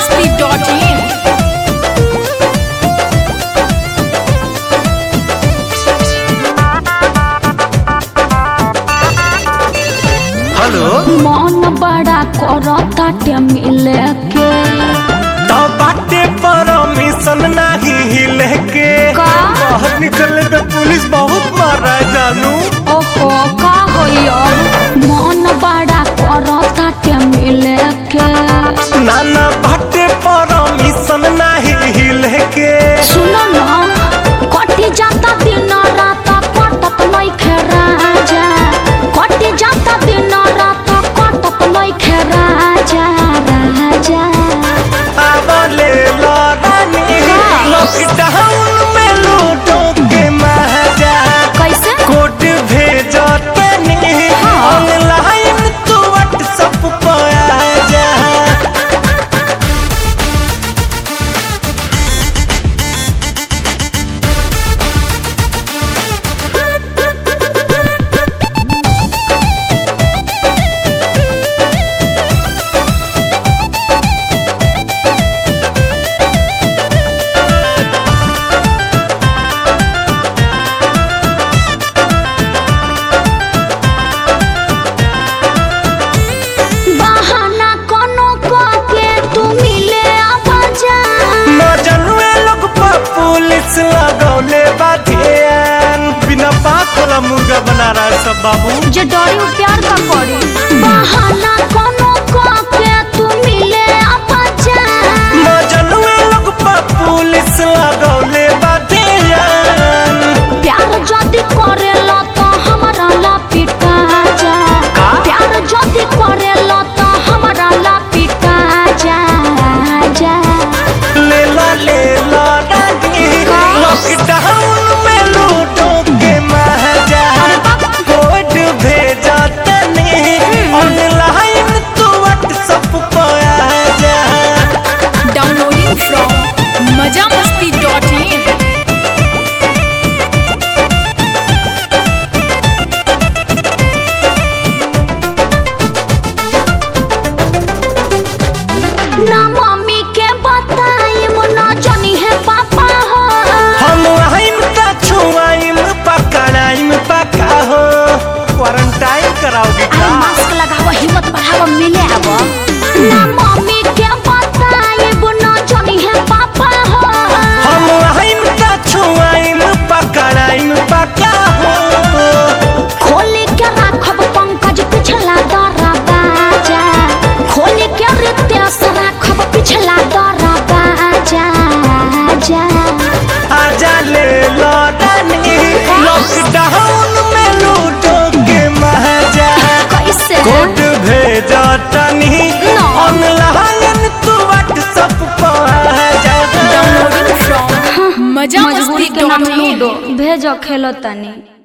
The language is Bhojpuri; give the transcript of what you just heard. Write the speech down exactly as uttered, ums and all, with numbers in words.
Masti dot in. हेलो मन बड़ा करताटे मिले के तो बाटे परमिशन नाही हिले के का? बाहर निकले पे पुलिस बहुत मारा है जानू। ओहो का होइयो मन बड़ा करताटे मिले के नाना बाटे परमिशन नाही हिले के सुनो ना कटी जाता दिन रात कटत नइखे राजा कटी जाता दिन रात कटत नइखे राजा राजा आवले लड़ानी लॉकडाउन में लूटो के मजा कैसे कोड भेजो तनी ऑनलाइन तू व्हाट्सएप पर आ जा। बहाना कोनो के तू मिले आवाजा मजनुए लोग पर पुलिस लगौले बाधियान बिना बात वाला मुर्गा बना रहा है सब बाबू। जे डरी उ प्यार का करी बहाना कोनो के तू मिले आवाजा मजनुए लोग पर पुलिस लगौले बाधियान प्यार जदी करेला तो हमरा ला पिटा जा का? प्यार जदी करेला तो हमरा ला पिटा जा जा ले ला ले ला डांगी लॉकडाउन में लूटो के मजा कोड भेजा तनी ऑनलाइन तू व्हाट्सएप पर आ जा। डाउनलोडिंग फ्रॉम मजा मस्ती डॉट इन। ना मम्मी के बताई ना जानी है पापा हो हम आइम का छुआइम पकड़ाइम पका हो क्वारंटाइन कराओगे अरे का? मास्क लगावो हिम्मत बढ़ावो मिले आवो ना मम्मी के बताई ना जानी है पापा हो हम आइम का छुआइम पकड़ाइम पका हो खोली के राखब पंकज पिछला दरा बाजा खोली के रितेश राखब पिछला दरा बाजा जा आजा ले लौटानी लॉकडाउन में लूटो के मजा कैसे कोड भेजा तनी No. ऑनलाइन तू व्हाट्सएप पर आ जा। डाउनलोडिंग फ्रॉम मजा मजबूरी मस्ती के नाम डॉट इन। लूडो भेजो खेलो तनी।